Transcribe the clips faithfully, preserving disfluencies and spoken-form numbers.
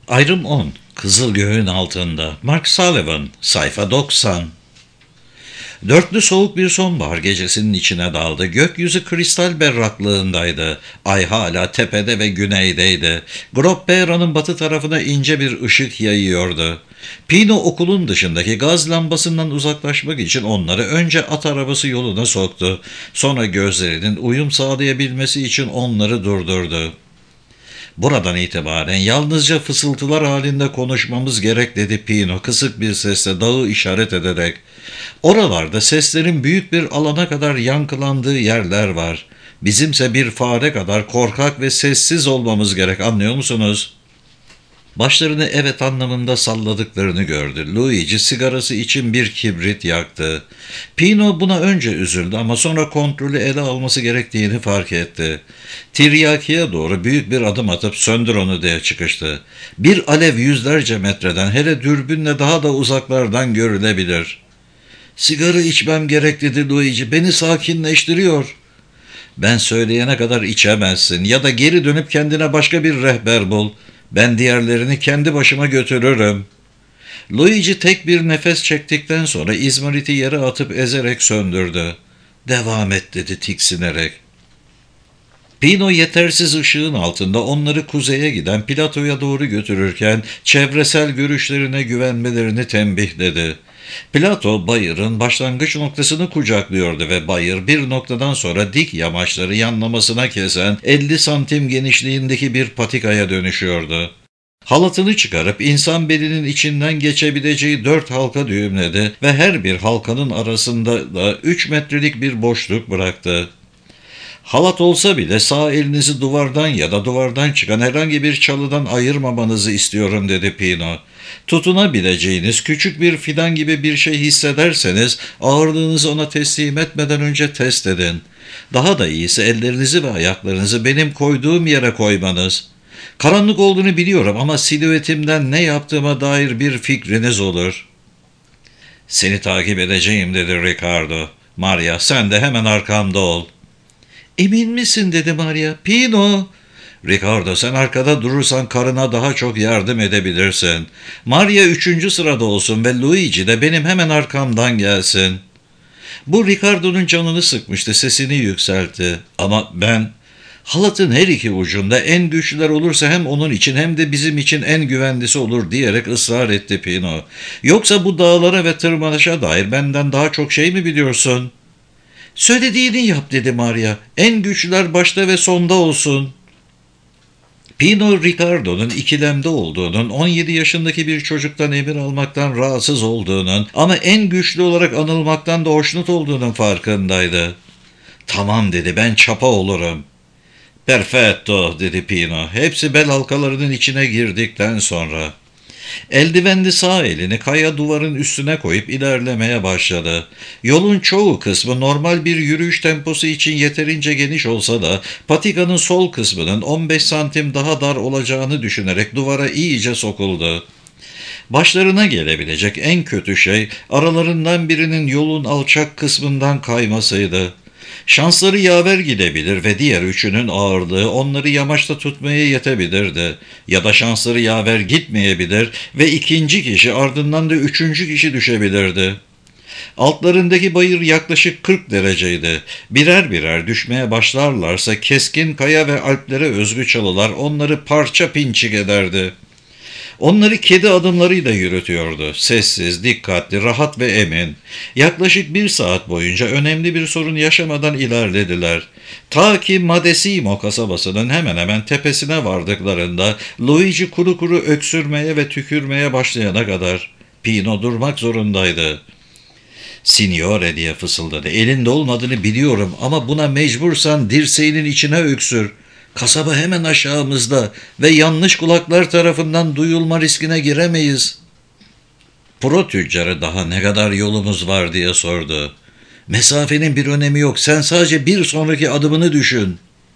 Ayrım on. Kızıl Göğün Altında. Mark Sullivan. Sayfa doksan. Dörtlü soğuk bir sonbahar gecesinin içine daldı. Gökyüzü kristal berraklığındaydı. Ay hala tepede ve güneydeydi. Grobbera'nın batı tarafına ince bir ışık yayıyordu. Pino okulun dışındaki gaz lambasından uzaklaşmak için onları önce at arabası yoluna soktu. Sonra gözlerinin uyum sağlayabilmesi için onları durdurdu. "Buradan itibaren yalnızca fısıltılar halinde konuşmamız gerek," dedi Pino kısık bir sesle dağı işaret ederek. "Oralarda seslerin büyük bir alana kadar yankılandığı yerler var. Bizimse bir fare kadar korkak ve sessiz olmamız gerek, anlıyor musunuz?" Başlarını evet anlamında salladıklarını gördü. Luigi sigarası için bir kibrit yaktı. Pino buna önce üzüldü ama sonra kontrolü ele alması gerektiğini fark etti. Tiryaki'ye doğru büyük bir adım atıp "Söndür onu," diye çıkıştı. Bir alev yüzlerce metreden, hele dürbünle daha da uzaklardan görülebilir. "Sigara içmem gerek," dedi Luigi. "Beni sakinleştiriyor." "Ben söyleyene kadar içemezsin ya da geri dönüp kendine başka bir rehber bul. Ben diğerlerini kendi başıma götürürüm." Luigi tek bir nefes çektikten sonra izmariti yere atıp ezerek söndürdü. "Devam et," dedi tiksinerek. Pino yetersiz ışığın altında onları kuzeye giden platoya doğru götürürken çevresel görüşlerine güvenmelerini tembihledi. Plato bayırın başlangıç noktasını kucaklıyordu ve bayır bir noktadan sonra dik yamaçları yanlamasına kesen elli santim genişliğindeki bir patikaya dönüşüyordu. Halatını çıkarıp insan belinin içinden geçebileceği dört halka düğümledi ve her bir halkanın arasında da üç metrelik bir boşluk bıraktı. "Halat olsa bile sağ elinizi duvardan ya da duvardan çıkan herhangi bir çalıdan ayırmamanızı istiyorum," dedi Pino. "Tutunabileceğiniz küçük bir fidan gibi bir şey hissederseniz ağırlığınızı ona teslim etmeden önce test edin. Daha da iyisi ellerinizi ve ayaklarınızı benim koyduğum yere koymanız. Karanlık olduğunu biliyorum ama silüetimden ne yaptığıma dair bir fikriniz olur." "Seni takip edeceğim," dedi Ricardo. "Maria, sen de hemen arkamda ol." "Emin misin?" dedi Maria. "Pino." "Ricardo, sen arkada durursan karına daha çok yardım edebilirsin. Maria üçüncü sırada olsun ve Luigi de benim hemen arkamdan gelsin." Bu Ricardo'nun canını sıkmıştı, sesini yükseltti. "Ama ben, halatın her iki ucunda en güçlüler olursa hem onun için hem de bizim için en güvenlisi olur," diyerek ısrar etti Pino. "Yoksa bu dağlara ve tırmanışa dair benden daha çok şey mi biliyorsun?" "Söylediğini yap," dedi Maria. "En güçlüler başta ve sonda olsun." Pino, Ricardo'nun ikilemde olduğunun, on yedi yaşındaki bir çocuktan emir almaktan rahatsız olduğunun ama en güçlü olarak anılmaktan da hoşnut olduğunun farkındaydı. "Tamam," dedi, "ben çapa olurum." "Perfetto," dedi Pino. Hepsi bel halkalarının içine girdikten sonra. Eldivenli sağ elini kaya duvarın üstüne koyup ilerlemeye başladı. Yolun çoğu kısmı normal bir yürüyüş temposu için yeterince geniş olsa da patikanın sol kısmının on beş santim daha dar olacağını düşünerek duvara iyice sokuldu. Başlarına gelebilecek en kötü şey aralarından birinin yolun alçak kısmından kaymasıydı. Şansları yaver gidebilir ve diğer üçünün ağırlığı onları yamaçta tutmaya yetebilirdi. Ya da şansları yaver gitmeyebilir ve ikinci kişi ardından da üçüncü kişi düşebilirdi. Altlarındaki bayır yaklaşık kırk dereceydi. Birer birer düşmeye başlarlarsa keskin kaya ve Alplere özgü çalılar onları parça pinçik ederdi. Onları kedi adımlarıyla yürütüyordu. Sessiz, dikkatli, rahat ve emin. Yaklaşık bir saat boyunca önemli bir sorun yaşamadan ilerlediler. Ta ki Madesimo kasabasının hemen hemen tepesine vardıklarında Luigi kuru kuru öksürmeye ve tükürmeye başlayana kadar. Pino durmak zorundaydı. "Signore," diye fısıldadı. "Elinde olmadığını biliyorum ama buna mecbursan dirseğinin içine öksür. Kasaba hemen aşağımızda ve yanlış kulaklar tarafından duyulma riskine giremeyiz." Pro tüccarı "Daha ne kadar yolumuz var?" diye sordu. "Mesafenin bir önemi yok. Sen sadece bir sonraki adımını düşün."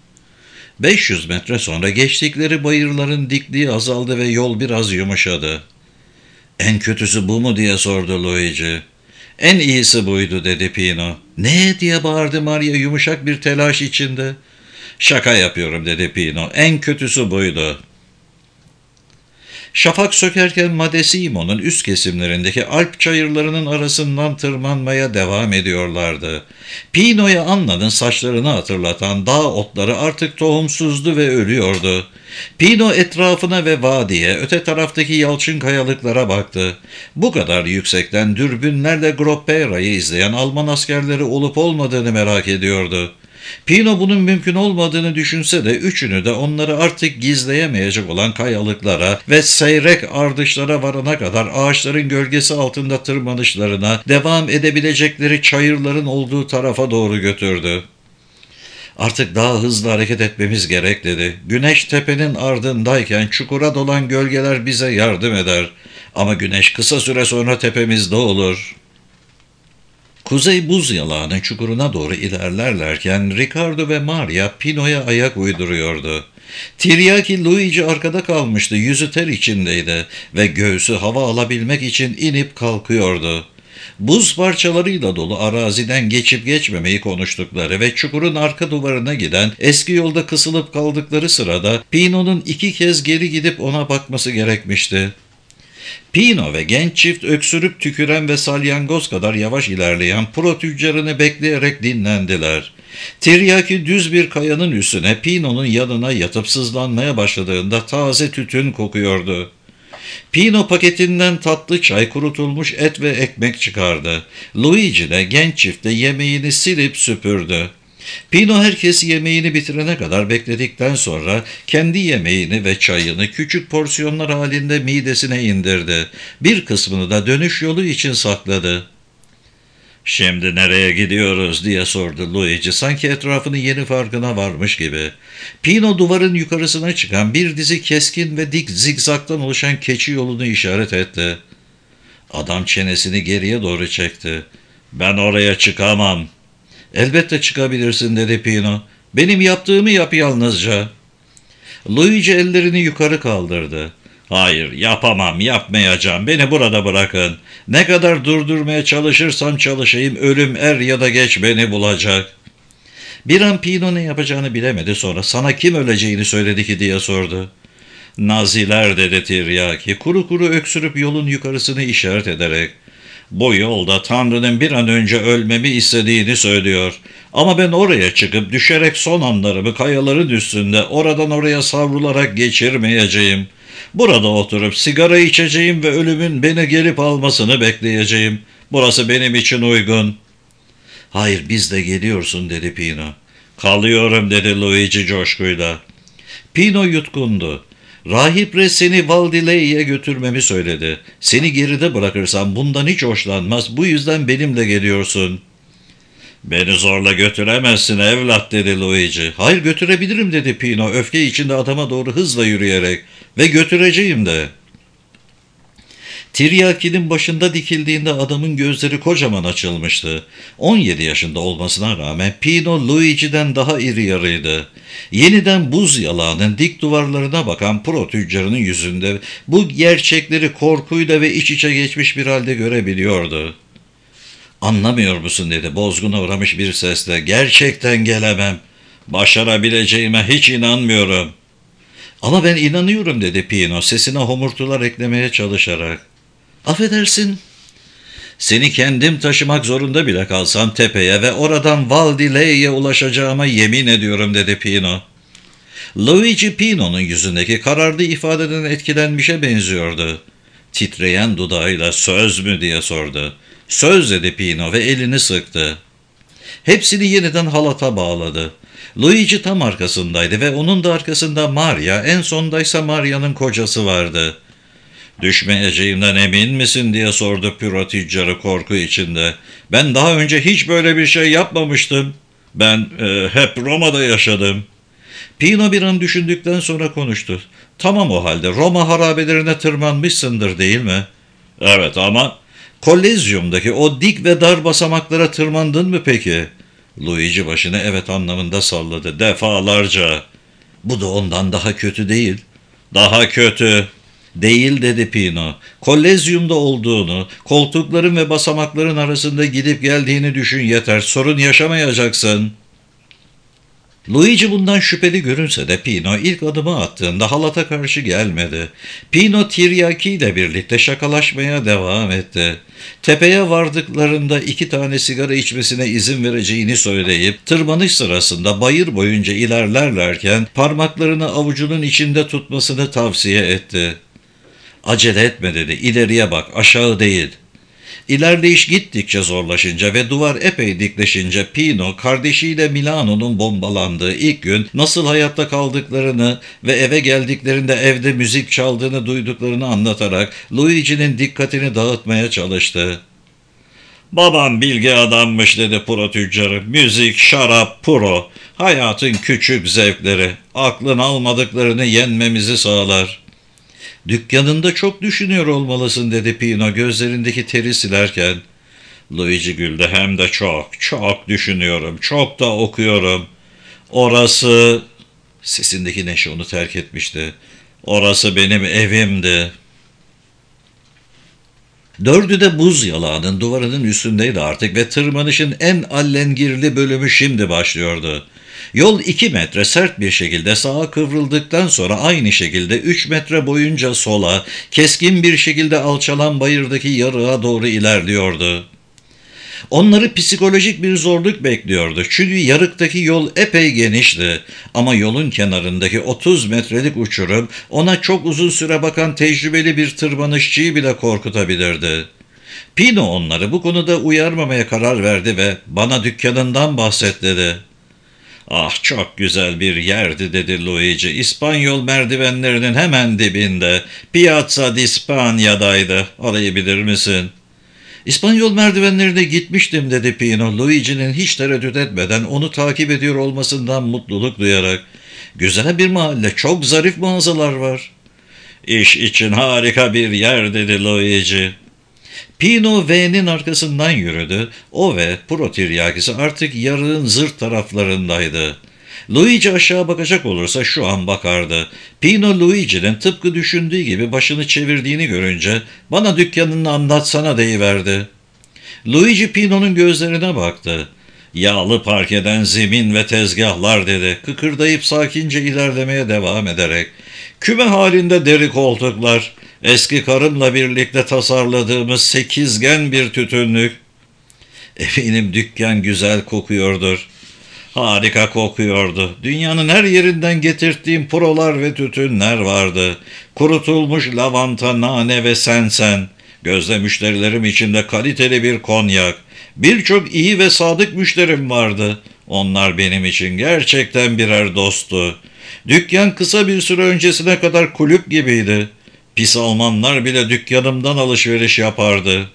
beş yüz metre sonra geçtikleri bayırların dikliği azaldı ve yol biraz yumuşadı. "En kötüsü bu mu?" diye sordu Luigi. "En iyisi buydu," dedi Pino. "Ne?" diye bağırdı Maria yumuşak bir telaş içinde. "Şaka yapıyorum," dedi Pino. "En kötüsü buydu." Şafak sökerken Madesimo'nun üst kesimlerindeki Alp çayırlarının arasından tırmanmaya devam ediyorlardı. Pino'ya Anna'nın saçlarını hatırlatan dağ otları artık tohumsuzdu ve ölüyordu. Pino etrafına ve vadiye, öte taraftaki yalçın kayalıklara baktı. Bu kadar yüksekten dürbünlerle Gropera'yı izleyen Alman askerleri olup olmadığını merak ediyordu. Pino bunun mümkün olmadığını düşünse de üçünü de onları artık gizleyemeyecek olan kayalıklara ve seyrek ardışlara varana kadar ağaçların gölgesi altında tırmanışlarına devam edebilecekleri çayırların olduğu tarafa doğru götürdü. Artık daha hızlı hareket etmemiz gerek dedi. Güneş tepenin ardındayken çukura dolan gölgeler bize yardım eder. Ama güneş kısa süre sonra tepemizde olur. Kuzey buz yalağının çukuruna doğru ilerlerlerken Ricardo ve Maria Pino'ya ayak uyduruyordu. Tiryaki Luigi arkada kalmıştı, yüzü ter içindeydi ve göğsü hava alabilmek için inip kalkıyordu. Buz parçalarıyla dolu araziden geçip geçmemeyi konuştukları ve çukurun arka duvarına giden eski yolda kısılıp kaldıkları sırada Pino'nun iki kez geri gidip ona bakması gerekmişti. Pino ve genç çift öksürüp tüküren ve salyangoz kadar yavaş ilerleyen pro tüccarını bekleyerek dinlendiler. Tiryaki düz bir kayanın üstüne Pino'nun yanına yatıp sızlanmaya başladığında taze tütün kokuyordu. Pino paketinden tatlı çay, kurutulmuş et ve ekmek çıkardı. Luigi de genç çifte yemeğini silip süpürdü. Pino herkes yemeğini bitirene kadar bekledikten sonra kendi yemeğini ve çayını küçük porsiyonlar halinde midesine indirdi. Bir kısmını da dönüş yolu için sakladı. "Şimdi nereye gidiyoruz?" diye sordu Luigi, sanki etrafının yeni farkına varmış gibi. Pino duvarın yukarısına çıkan bir dizi keskin ve dik zigzaktan oluşan keçi yolunu işaret etti. Adam çenesini geriye doğru çekti. "Ben oraya çıkamam." "Elbette çıkabilirsin," dedi Pino. "Benim yaptığımı yap yalnızca." Luigi ellerini yukarı kaldırdı. "Hayır, yapamam, yapmayacağım. Beni burada bırakın. Ne kadar durdurmaya çalışırsam çalışayım, ölüm er ya da geç beni bulacak." Bir an Pino ne yapacağını bilemedi, sonra "Sana kim öleceğini söyledi ki?" diye sordu. "Naziler," dedi Tiryaki, kuru kuru öksürüp yolun yukarısını işaret ederek. "Bu yolda Tanrı'nın bir an önce ölmemi istediğini söylüyor. Ama ben oraya çıkıp düşerek son anlarımı kayaların üstünde oradan oraya savrularak geçirmeyeceğim. Burada oturup sigara içeceğim ve ölümün beni gelip almasını bekleyeceğim. Burası benim için uygun." "Hayır, biz de geliyorsun," dedi Pino. "Kalıyorum," dedi Luigi coşkuyla. Pino yutkundu. "Rahiple seni Valdiley'e götürmemi söyledi. Seni geride bırakırsam bundan hiç hoşlanmaz. Bu yüzden benimle geliyorsun." "Beni zorla götüremezsin evlat," dedi Luigi. "Hayır, götürebilirim," dedi Pino öfke içinde adama doğru hızla yürüyerek. "Ve götüreceğim de." Tiryaki'nin başında dikildiğinde adamın gözleri kocaman açılmıştı. on yedi yaşında olmasına rağmen Pino Luigi'den daha iri yarıydı. Yeniden buz yalağının dik duvarlarına bakan pro tüccarının yüzünde bu gerçekleri korkuyla ve iç içe geçmiş bir halde görebiliyordu. "Anlamıyor musun?" dedi bozguna uğramış bir sesle. "Gerçekten gelemem. Başarabileceğime hiç inanmıyorum." "Ama ben inanıyorum," dedi Pino sesine homurtular eklemeye çalışarak. "Affedersin." "Seni kendim taşımak zorunda bile kalsam tepeye ve oradan Valdiley'e ulaşacağıma yemin ediyorum," dedi Pino. Luigi Pino'nun yüzündeki kararlı ifadeden etkilenmişe benziyordu. Titreyen dudağıyla "Söz mü?" diye sordu. "Söz," dedi Pino ve elini sıktı. Hepsini yeniden halata bağladı. Luigi tam arkasındaydı ve onun da arkasında Maria, en sondaysa Maria'nın kocası vardı. "Düşmeyeceğimden emin misin?" diye sordu püro tüccarı korku içinde. "Ben daha önce hiç böyle bir şey yapmamıştım. Ben e, hep Roma'da yaşadım." Pino bir an düşündükten sonra konuştu. "Tamam, o halde Roma harabelerine tırmanmışsındır, değil mi?" "Evet, ama..." "Kolezyum'daki o dik ve dar basamaklara tırmandın mı peki?" Luigi başını evet anlamında salladı. "Defalarca." "Bu da ondan daha kötü değil." "Daha kötü." "Değil," dedi Pino. "Kolezyum'da olduğunu, koltukların ve basamakların arasında gidip geldiğini düşün yeter. Sorun yaşamayacaksın." Luigi bundan şüpheli görünse de Pino ilk adımı attığında halata karşı gelmedi. Pino Tiryaki ile birlikte şakalaşmaya devam etti. Tepeye vardıklarında iki tane sigara içmesine izin vereceğini söyleyip tırmanış sırasında bayır boyunca ilerlerlerken parmaklarını avucunun içinde tutmasını tavsiye etti. "Acele etme," dedi. "İleriye bak, aşağı değil." İlerleyiş gittikçe zorlaşınca ve duvar epey dikleşince Pino, kardeşiyle Milano'nun bombalandığı ilk gün nasıl hayatta kaldıklarını ve eve geldiklerinde evde müzik çaldığını duyduklarını anlatarak Luigi'nin dikkatini dağıtmaya çalıştı. "Babam bilge adammış," dedi puro tüccarı. "Müzik, şarap, puro. Hayatın küçük zevkleri. Aklın almadıklarını yenmemizi sağlar." "Dükkanında çok düşünüyor olmalısın," dedi Pino gözlerindeki teri silerken. Luigi güldü. "Hem de çok, çok düşünüyorum, çok da okuyorum. Orası..." Sesindeki neşe onu terk etmişti. "Orası benim evimdi." Dördü de buz yalağının duvarının üstündeydi artık ve tırmanışın en allengirli bölümü şimdi başlıyordu. Yol iki metre sert bir şekilde sağa kıvrıldıktan sonra aynı şekilde üç metre boyunca sola, keskin bir şekilde alçalan bayırdaki yarığa doğru ilerliyordu. Onları psikolojik bir zorluk bekliyordu. Çünkü yarıktaki yol epey genişti. Ama yolun kenarındaki otuz metrelik uçurum ona çok uzun süre bakan tecrübeli bir tırmanışçıyı bile korkutabilirdi. Pino onları bu konuda uyarmamaya karar verdi ve "Bana dükkanından bahset," dedi. "Ah, çok güzel bir yerdi," dedi Luigi. "İspanyol merdivenlerinin hemen dibinde. Piazza di Spagna'daydı. Orayı bilir misin?" "İspanyol merdivenlerine gitmiştim," dedi Pino, Luigi'nin hiç tereddüt etmeden onu takip ediyor olmasından mutluluk duyarak. "Güzel bir mahalle, çok zarif mağazalar var." "İş için harika bir yer," dedi Luigi. Pino V'nin arkasından yürüdü. O ve Puro tiryakisi artık yarığın zırt taraflarındaydı. Luigi aşağı bakacak olursa şu an bakardı. Pino Luigi'nin tıpkı düşündüğü gibi başını çevirdiğini görünce "Bana dükkanını anlatsana," deyiverdi. Luigi Pino'nun gözlerine baktı. "Yağlı parkeden zemin ve tezgahlar," dedi, kıkırdayıp sakince ilerlemeye devam ederek. "Küme halinde deri koltuklar, eski karımla birlikte tasarladığımız sekizgen bir tütünlük. Eminim dükkan güzel kokuyordur." Harika kokuyordu. Dünyanın her yerinden getirttiğim purolar ve tütünler vardı. Kurutulmuş lavanta, nane ve sensen. Gözde müşterilerim içinde kaliteli bir konyak. Birçok iyi ve sadık müşterim vardı. Onlar benim için gerçekten birer dosttu. Dükkan kısa bir süre öncesine kadar kulüp gibiydi. Pis Almanlar bile dükkanımdan alışveriş yapardı.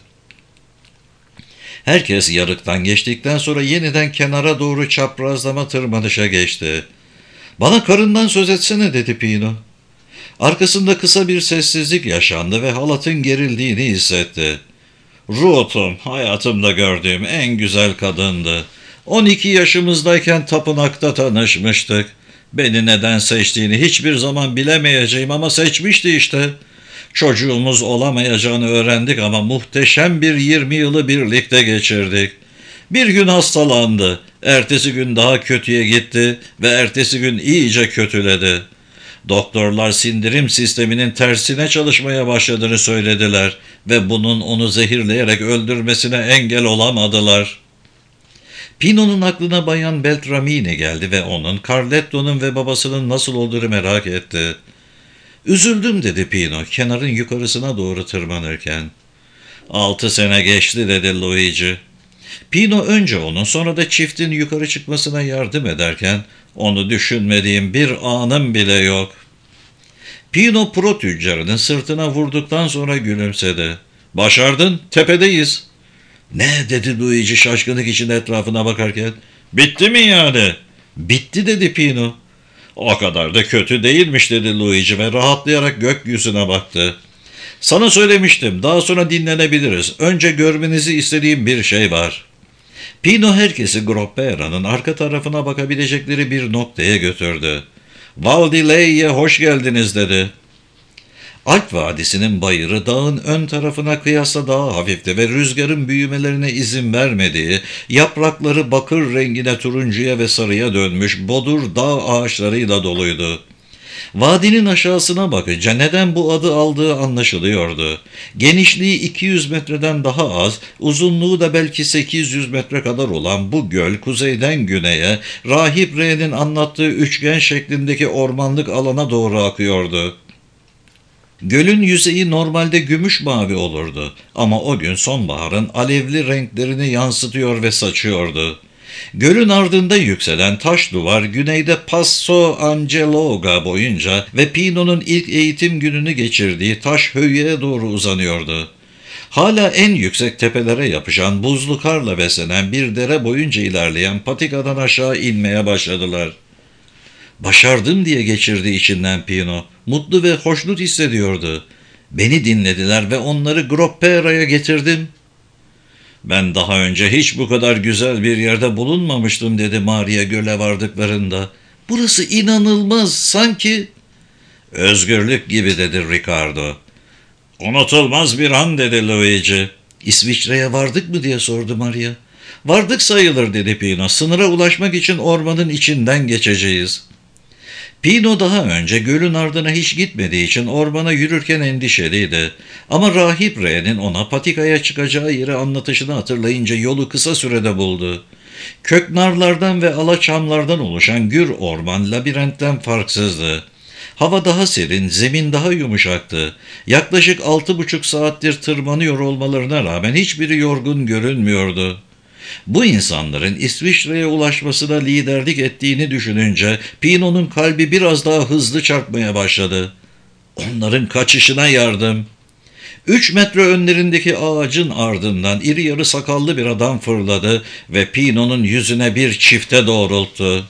Herkes yarıktan geçtikten sonra yeniden kenara doğru çaprazlama tırmanışa geçti. "Bana karından söz etsene," dedi Pino. Arkasında kısa bir sessizlik yaşandı ve halatın gerildiğini hissetti. "Ruth'um, hayatımda gördüğüm en güzel kadındı. on iki yaşımızdayken tapınakta tanışmıştık. Beni neden seçtiğini hiçbir zaman bilemeyeceğim ama seçmişti işte. Çocuğumuz olamayacağını öğrendik ama muhteşem bir yirmi yılı birlikte geçirdik. Bir gün hastalandı, ertesi gün daha kötüye gitti ve ertesi gün iyice kötüledi. Doktorlar sindirim sisteminin tersine çalışmaya başladığını söylediler ve bunun onu zehirleyerek öldürmesine engel olamadılar." Pino'nun aklına Bayan Beltramini geldi ve onun, Carletto'nun ve babasının nasıl olduğunu merak etti. "Üzüldüm," dedi Pino, kenarın yukarısına doğru tırmanırken. "Altı sene geçti," dedi Luigi. Pino önce onun, sonra da çiftin yukarı çıkmasına yardım ederken, "Onu düşünmediğim bir anım bile yok." Pino Puro tüccarının sırtına vurduktan sonra gülümsedi. "Başardın, tepedeyiz." "Ne?" dedi Luigi şaşkınlık içinde etrafına bakarken. "Bitti mi yani?" "Bitti," dedi Pino. "O kadar da kötü değilmiş," dedi Luigi ve rahatlayarak gökyüzüne baktı. "Sana söylemiştim, daha sonra dinlenebiliriz. Önce görmenizi istediğim bir şey var." Pino herkesi Groppera'nın arka tarafına bakabilecekleri bir noktaya götürdü. "Val di Lei'ye hoş geldiniz," dedi. Alp Vadisi'nin bayırı dağın ön tarafına kıyasla daha hafifti ve rüzgarın büyümelerine izin vermediği, yaprakları bakır rengine, turuncuya ve sarıya dönmüş bodur dağ ağaçlarıyla doluydu. Vadinin aşağısına bakınca neden bu adı aldığı anlaşılıyordu. Genişliği iki yüz metreden daha az, uzunluğu da belki sekiz yüz metre kadar olan bu göl kuzeyden güneye, Rahip R'nin anlattığı üçgen şeklindeki ormanlık alana doğru akıyordu. Gölün yüzeyi normalde gümüş mavi olurdu ama o gün sonbaharın alevli renklerini yansıtıyor ve saçıyordu. Gölün ardında yükselen taş duvar güneyde Passo Angeloga boyunca ve Pino'nun ilk eğitim gününü geçirdiği taş höyüğe doğru uzanıyordu. Hala en yüksek tepelere yapışan buzlu karla beslenen bir dere boyunca ilerleyen patikadan aşağı inmeye başladılar. Başardım diye geçirdi içinden Pino. Mutlu ve hoşnut hissediyordu. Beni dinlediler ve onları Groppera'ya getirdim. Ben daha önce hiç bu kadar güzel bir yerde bulunmamıştım dedi Maria göle vardıklarında. Burası inanılmaz sanki. Özgürlük gibi dedi Ricardo. Unutulmaz bir an dedi Luigi. İsviçre'ye vardık mı diye sordu Maria. Vardık sayılır dedi Pino. Sınıra ulaşmak için ormanın içinden geçeceğiz. Pino daha önce gölün ardına hiç gitmediği için ormana yürürken endişeliydi. Ama Rahip R'nin ona patikaya çıkacağı yeri anlatışını hatırlayınca yolu kısa sürede buldu. Köknarlardan ve alaçamlardan oluşan gür orman labirentten farksızdı. Hava daha serin, zemin daha yumuşaktı. Yaklaşık altı buçuk saattir tırmanıyor olmalarına rağmen hiçbiri yorgun görünmüyordu. Bu insanların İsviçre'ye ulaşmasına liderlik ettiğini düşününce Pino'nun kalbi biraz daha hızlı çarpmaya başladı. Onların kaçışına yardım. Üç metre önlerindeki ağacın ardından iri yarı sakallı bir adam fırladı ve Pino'nun yüzüne bir çifte doğrulttu.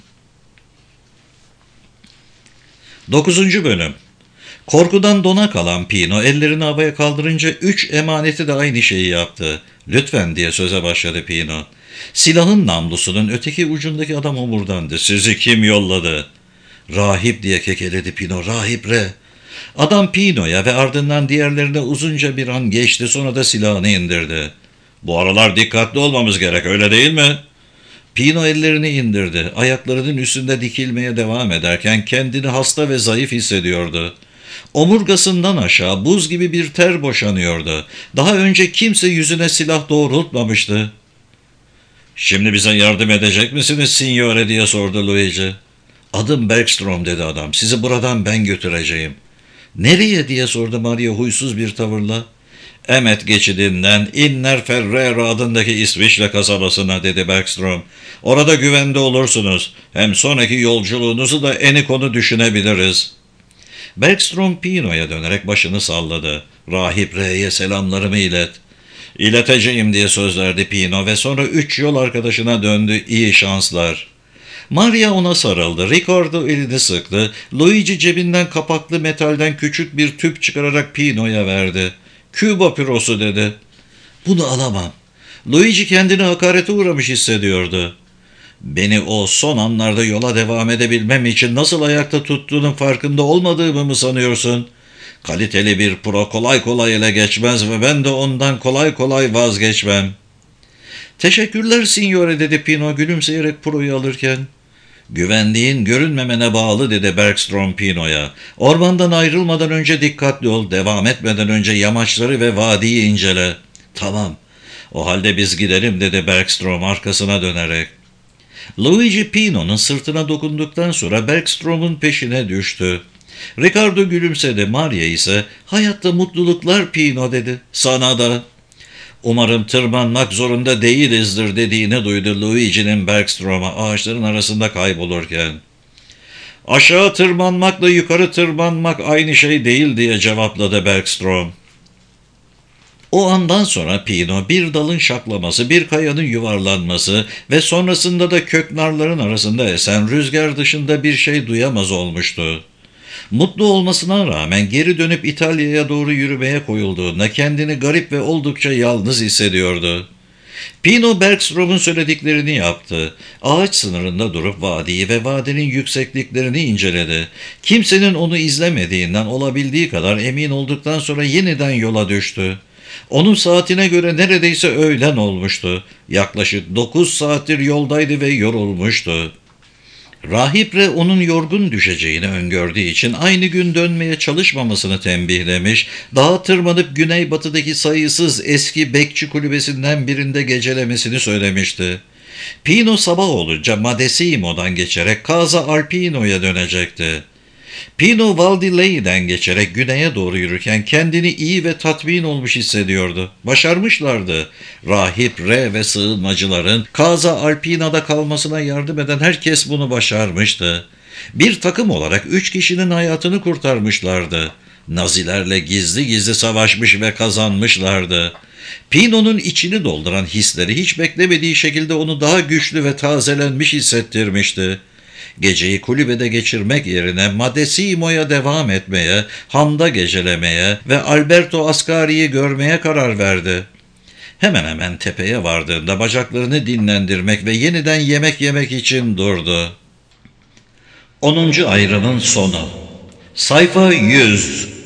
Dokuzuncu Bölüm. Korkudan dona kalan Pino ellerini havaya kaldırınca üç emaneti de aynı şeyi yaptı. Lütfen diye söze başladı Pino. Silahın namlusunun öteki ucundaki adam homurdandı. Sizi kim yolladı? Rahip diye kekeledi Pino. Rahip Re. Adam Pino'ya ve ardından diğerlerine uzunca bir an geçti, sonra da silahını indirdi. Bu aralar dikkatli olmamız gerek, öyle değil mi? Pino ellerini indirdi. Ayaklarının üstünde dikilmeye devam ederken kendini hasta ve zayıf hissediyordu. Omurgasından aşağı buz gibi bir ter boşanıyordu. Daha önce kimse yüzüne silah doğrultmamıştı. ''Şimdi bize yardım edecek misiniz signore?'' diye sordu Luigi. ''Adım Bergstrom'' dedi adam. ''Sizi buradan ben götüreceğim.'' ''Nereye?'' diye sordu Maria huysuz bir tavırla. ''Emmet geçidinden Inner Ferrera adındaki İsviçre kasabasına'' dedi Bergstrom. ''Orada güvende olursunuz. Hem sonraki yolculuğunuzu da Enikon'u düşünebiliriz.'' Bergstrom Pino'ya dönerek başını salladı. ''Rahip R'ye selamlarımı ilet.'' ''İleteceğim'' diye söz verdi Pino ve sonra üç yol arkadaşına döndü. ''İyi şanslar.'' Maria ona sarıldı. Ricardo elini sıktı. Luigi cebinden kapaklı metalden küçük bir tüp çıkararak Pino'ya verdi. ''Küba pirosu'' dedi. ''Bunu alamam.'' Luigi kendini hakarete uğramış hissediyordu. ''Beni o son anlarda yola devam edebilmem için nasıl ayakta tuttuğunun farkında olmadığımı mı sanıyorsun? Kaliteli bir pro kolay kolay ele geçmez ve ben de ondan kolay kolay vazgeçmem.'' ''Teşekkürler signore'' dedi Pino gülümseyerek proyu alırken. ''Güvenliğin görünmemene bağlı'' dedi Bergstrom Pino'ya. ''Ormandan ayrılmadan önce dikkatli ol, devam etmeden önce yamaçları ve vadiyi incele.'' ''Tamam, o halde biz gidelim'' dedi Bergstrom arkasına dönerek. Luigi Pino'nun sırtına dokunduktan sonra Bergstrom'un peşine düştü. Ricardo gülümsedi. Maria ise ''Hayatta mutluluklar Pino'' dedi. ''Sana da.'' ''Umarım tırmanmak zorunda değilizdir'' dediğini duydu Luigi'nin Bergstrom'a ağaçların arasında kaybolurken. ''Aşağı tırmanmakla yukarı tırmanmak aynı şey değil'' diye cevapladı Bergstrom. O andan sonra Pino bir dalın şaklaması, bir kayanın yuvarlanması ve sonrasında da köknarların arasında esen rüzgar dışında bir şey duyamaz olmuştu. Mutlu olmasına rağmen geri dönüp İtalya'ya doğru yürümeye koyulduğunda kendini garip ve oldukça yalnız hissediyordu. Pino Bergstrom'un söylediklerini yaptı. Ağaç sınırında durup vadiyi ve vadinin yüksekliklerini inceledi. Kimsenin onu izlemediğinden olabildiği kadar emin olduktan sonra yeniden yola düştü. Onun saatine göre neredeyse öğlen olmuştu. Yaklaşık dokuz saattir yoldaydı ve yorulmuştu. Rahip Re onun yorgun düşeceğini öngördüğü için aynı gün dönmeye çalışmamasını tembihlemiş, dağa tırmanıp güneybatıdaki sayısız eski bekçi kulübesinden birinde gecelemesini söylemişti. Pino sabah olunca Madesimo'dan geçerek Casa Alpino'ya dönecekti. Pino Valdillei'den geçerek güneye doğru yürürken kendini iyi ve tatmin olmuş hissediyordu. Başarmışlardı. Rahip Re ve sığınmacıların Casa Alpina'da kalmasına yardım eden herkes bunu başarmıştı. Bir takım olarak üç kişinin hayatını kurtarmışlardı. Nazilerle gizli gizli savaşmış ve kazanmışlardı. Pino'nun içini dolduran hisleri hiç beklemediği şekilde onu daha güçlü ve tazelenmiş hissettirmişti. Geceyi kulübede geçirmek yerine Madesimo'ya devam etmeye, hamda gecelemeye ve Alberto Ascari'yi görmeye karar verdi. Hemen hemen tepeye vardığında bacaklarını dinlendirmek ve yeniden yemek yemek için durdu. onuncu ayrının sonu. Sayfa yüz.